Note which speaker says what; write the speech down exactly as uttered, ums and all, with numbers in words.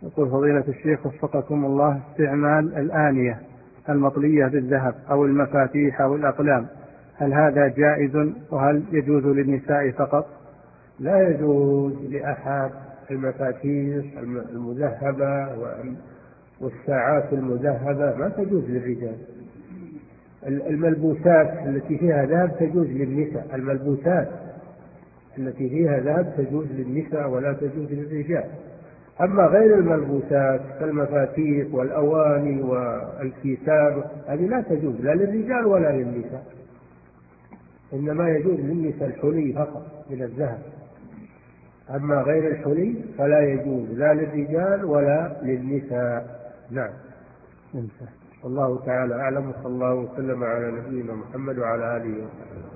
Speaker 1: يقول فضيلة الشيخ وفقكم الله، استعمال الآنية المطلية بالذهب أو المفاتيح أو الأقلام، هل هذا جائز وهل يجوز للنساء فقط؟
Speaker 2: لا يجوز لأحد. المفاتيح المذهبة والساعات المذهبة ما تجوز للرجال. الملبوسات التي فيها ذهب تجوز للنساء، الملبوسات التي فيها ذهب تجوز للنساء ولا تجوز للرجال. أما غير الملبوسات كالمفاتيح والأواني والكتاب هذه لا تجوز لا للرجال ولا للنساء، إنما يجوز للنساء الحلي فقط من الذهب. أما غير الحلي فلا يجوز لا للرجال ولا للنساء. نعم. والله تعالى أعلم، وصلى الله وسلم على نبينا محمد وعلى آله وصحبه.